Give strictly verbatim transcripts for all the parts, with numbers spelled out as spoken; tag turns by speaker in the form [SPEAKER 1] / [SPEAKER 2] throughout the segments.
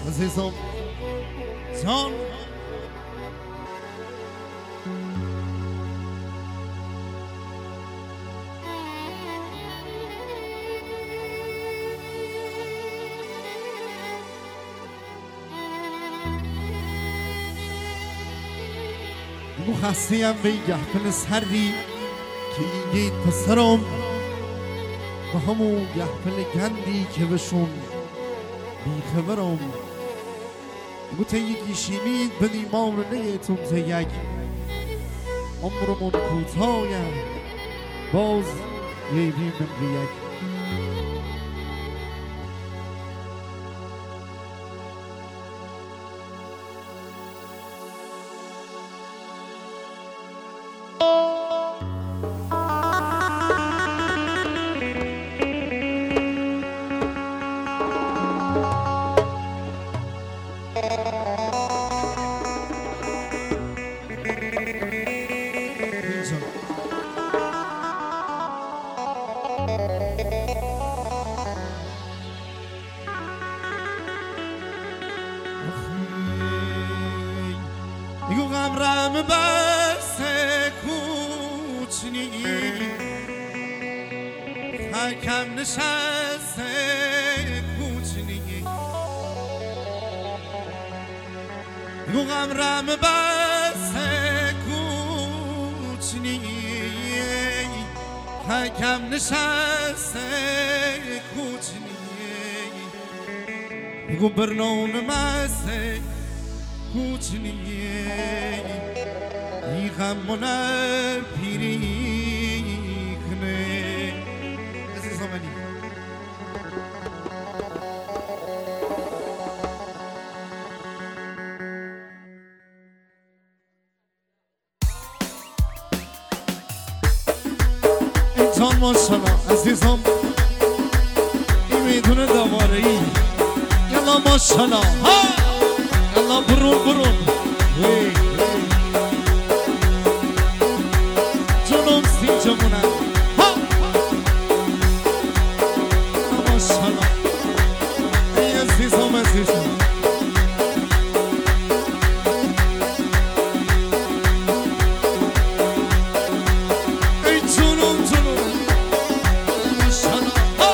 [SPEAKER 1] عزیزم جان بو خستیم به این گهپل سردی که این پسرم و همون گهپل گندی که بشون بیخبرم بو تا یکی شیمید به نیمان نیتون تا یک عمرمون کوتایم باز یه بیم به یک دیگو غمرم بس کوچنی حکم نشست کوچنی دیگو غمرم بس کوچنی حکم نشست کوچنی دیگو برنون مسته کوچنی ای غمونه پیری کنه عزیزم علی انسان ماشالله عزیزم این میدونه دواره ای یلا ماشالله ها یلا برون برون وی وی جنوم سی جمونه ها ماشالله ای عزیزم عزیزم ای جنوم جنوم ماشالله ها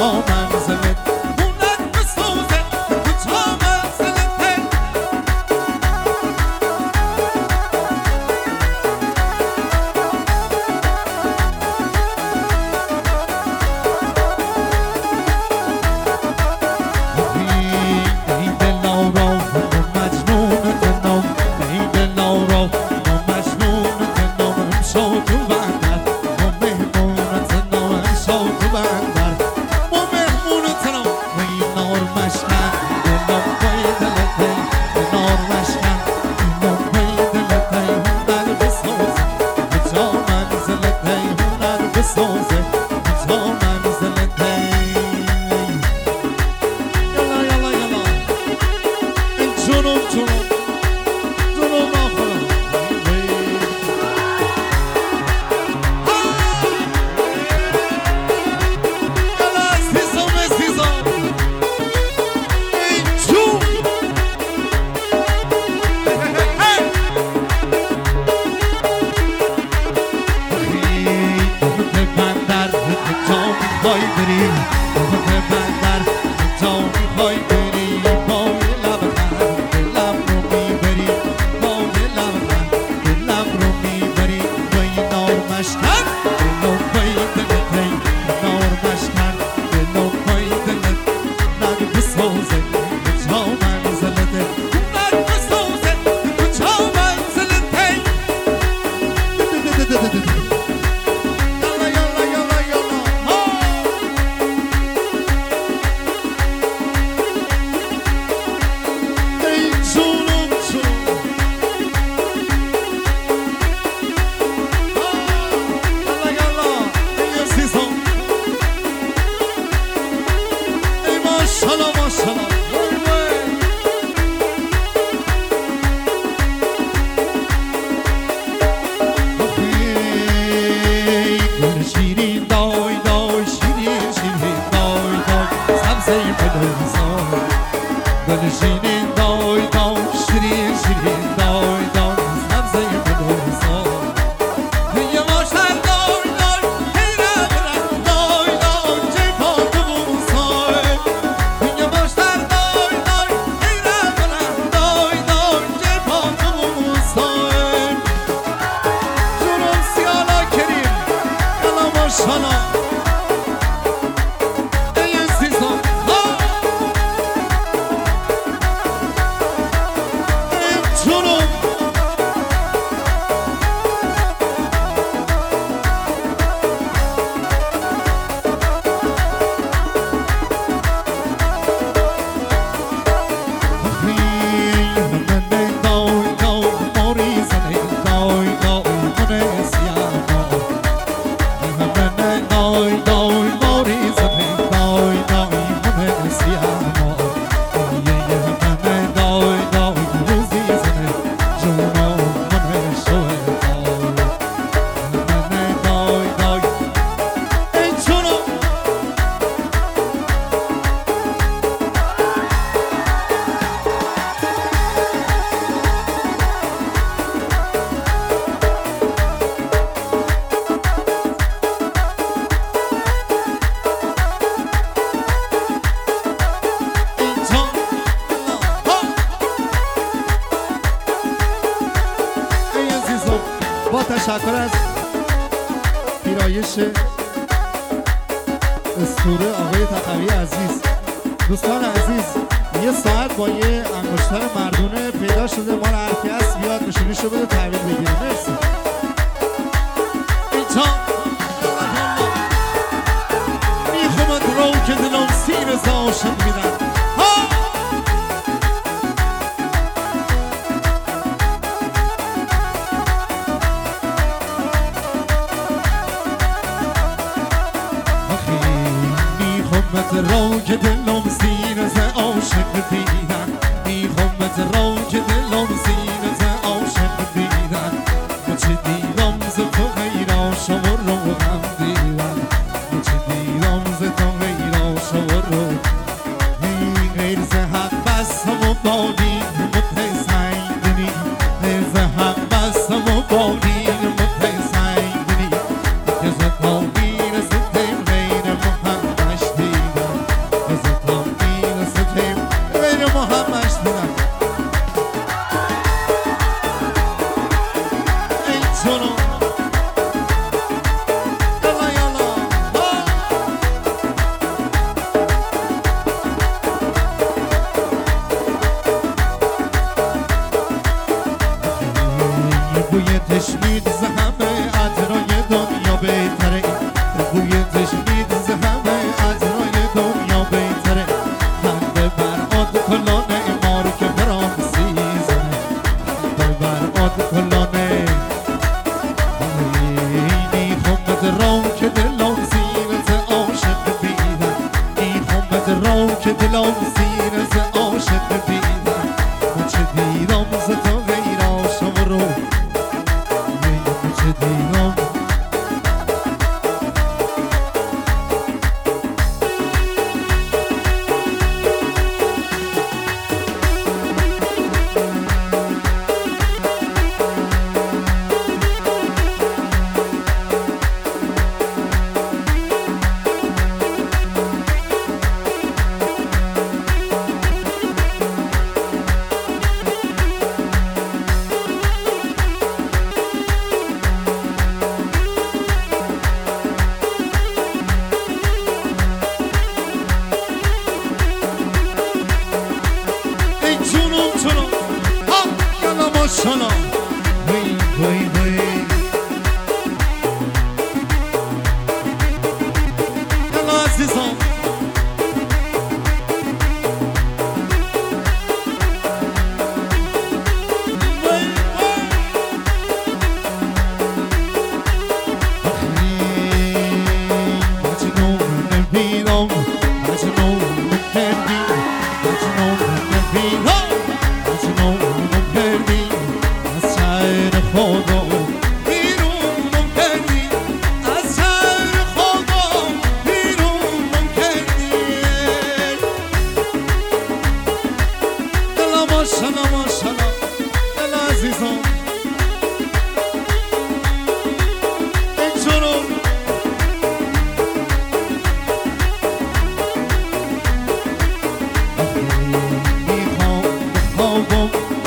[SPEAKER 1] تشکر از پیرایش اسطوره آقای تقوی عزیز. دوستان عزیز، یه ساعت با یه انگشتر مردونه پیدا شده، مال هر کس بیاد نشونیشو بده تحویل بگیره. مرسی. اینجا میخوامد رو که دلم سیر زاشم میدن. رو که دلم سینه ز عاشق دیدن، میخوامت رو که دلم سینه ز عاشق دیدن، چه دیدم ز تو غیر شما رو هم دیدن، چه دیدم ز تو غیر شما رو غیر ز حق بس هم بادی متسیدنی، غیر ز حق بس هم بادی متسیدنی، که ز تاغیر ستم غیر محمد دیدن. را که دلم سینه ز عاشق دیدم من چه دیدم ز تو غیر عاشق رو من چه دیدم شانا وی وی وی یلا عزیزان وی وی مجنون نبینم مجنون نکردی مجنون نبینم مجنون نکردی خدا بیرون کردی از سر خدا بیرون کردی دل ماشاءالله ماشاءالله دل عزیزان اینجورو میخوام بخوابم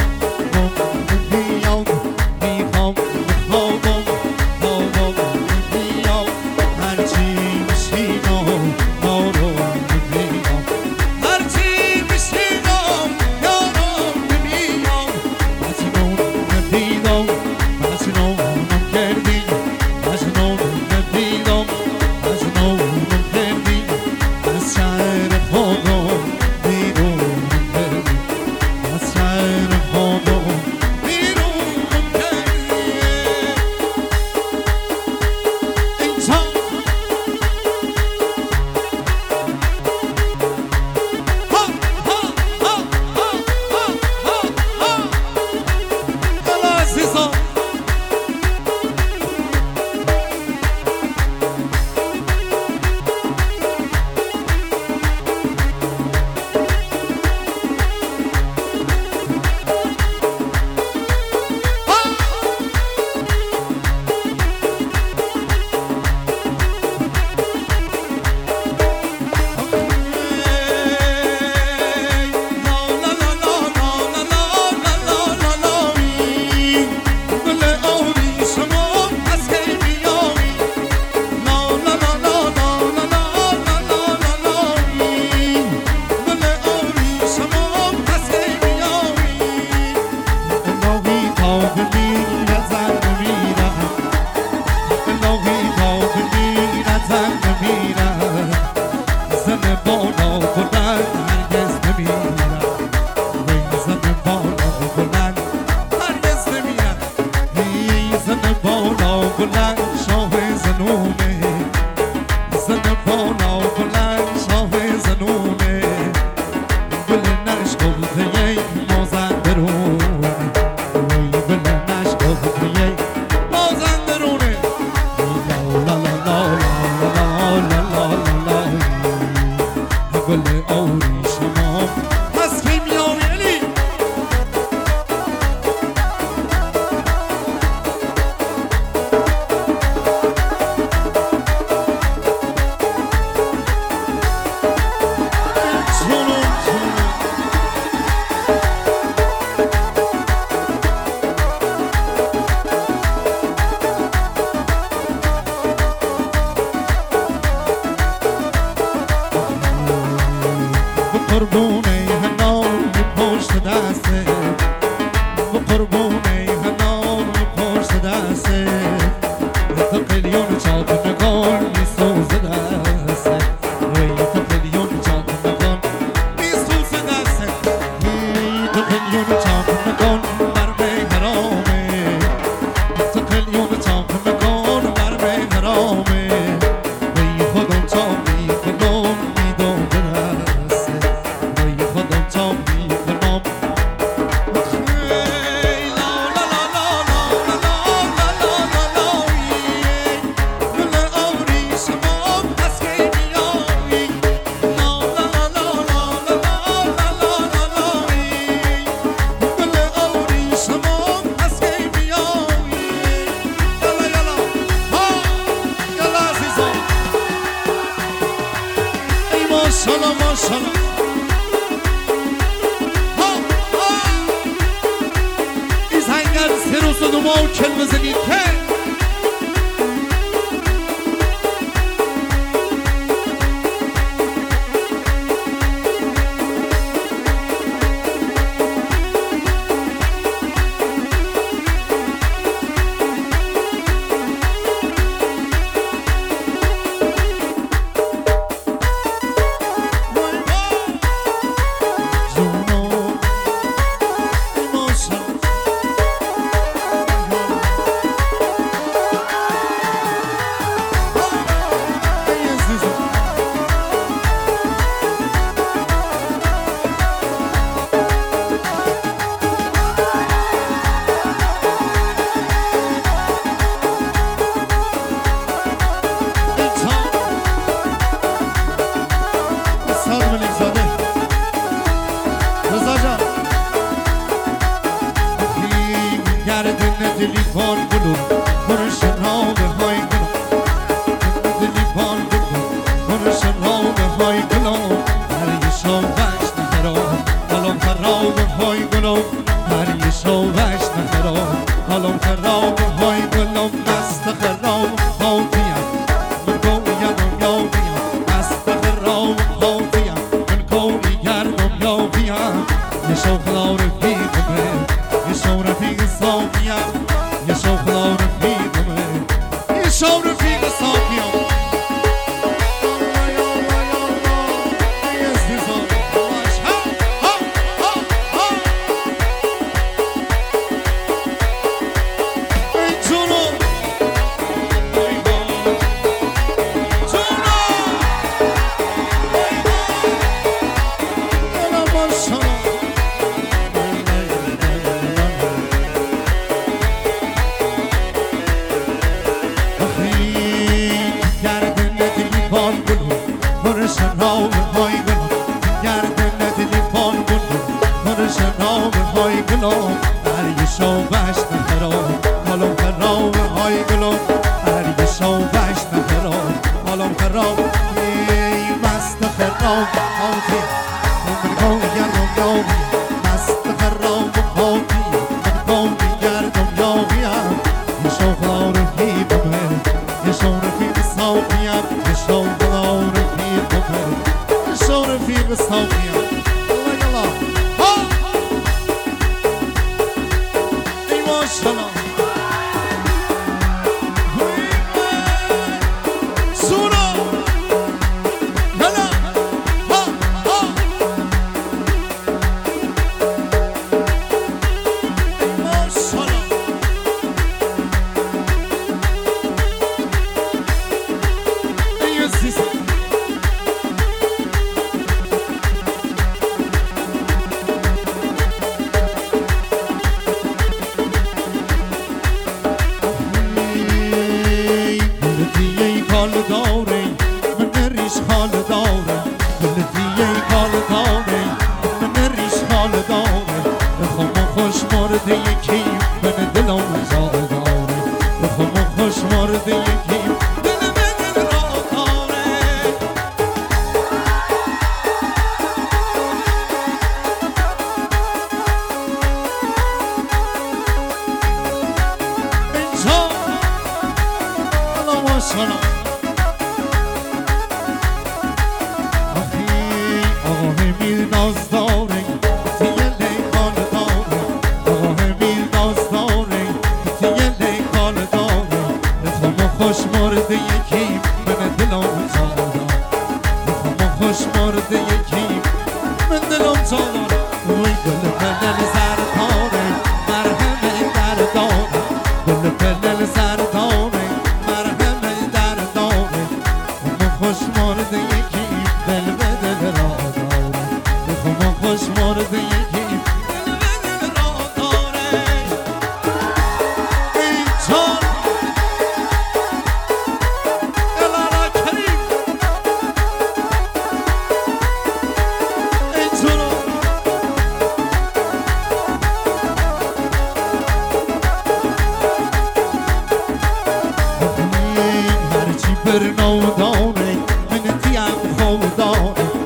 [SPEAKER 1] قربونه هنام پشت دسته و قربونه هنام پشت دسته تو قلیون چاک نگان میسوز دسته تو قلیون چاک نگان میسوز دسته تو قلیون چاک نگان بر به حرامه تو قلیون چاک نگان بر به حرامه وی خودم چاک می خودم میدون ماشالله ماشالله این زنگر سه روز و دو ماه کل بزنید که دلیوان گلو برش نامه های گلو دلیوان گلو برش نامه های گلو هر یه شاوش نخرام حالم خراب های گلو هر یه شاوش نخرام حالم خراب های گلو مست خراب ها بیم من گویم یا بیم مست خراب ها بیم من گوی گردم یا بیم یه شو خلار بیدمه یه شو رفیق ساقیم یه شو خدا رفیقمه یه شو رفیق ساقیم
[SPEAKER 2] برنودانه من تیم خودانه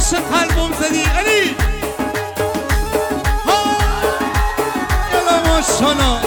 [SPEAKER 1] عشق قلبم زدی علی ها یلا ماشاءالله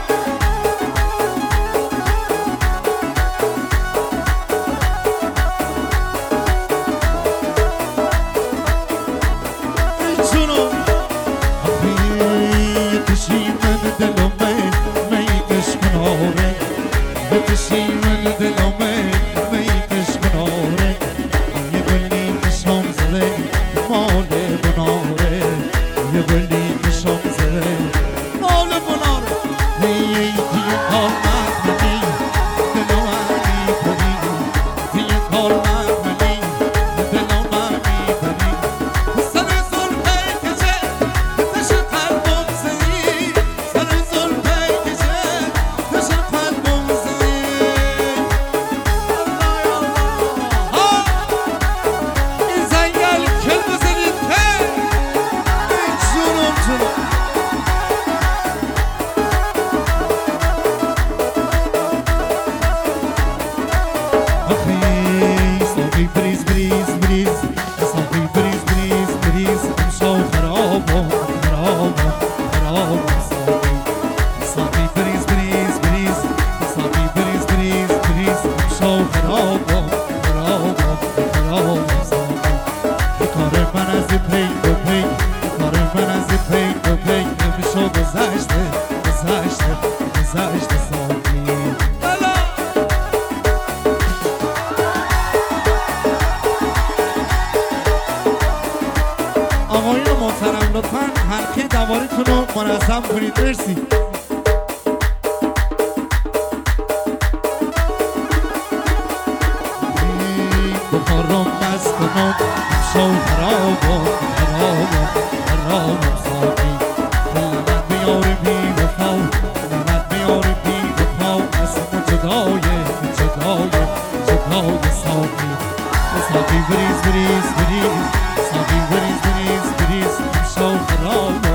[SPEAKER 1] آقایون محترم لطفاً حلقه دوارتون رو منظم کنید. مرسی. بخارم بست کنم شو خرابم خرابم خرابم ساقی دلمت بیاره بی وفا دلمت بیاره بی وفا اسم جدای جدای جدای ساقی ساقی بریز بریز بریز ساقی بریز بریز بریز شو خرابم